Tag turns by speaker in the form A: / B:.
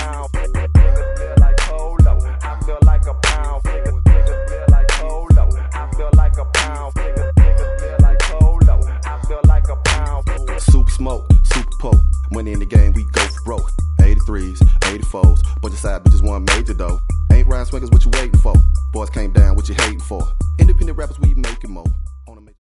A: pound. Niggas feel like polo. I feel like a pound. Niggas feel like polo. I feel like a pound. Niggas feel like polo. I feel like a pound.
B: Super smoke, super poke. Money in the game, we go for broke. 83s, 84s, bunch of side bitches want major though. Ain't rhyme swingers, what you waiting for? Boys came down, what you hating for? Independent rappers, we making more.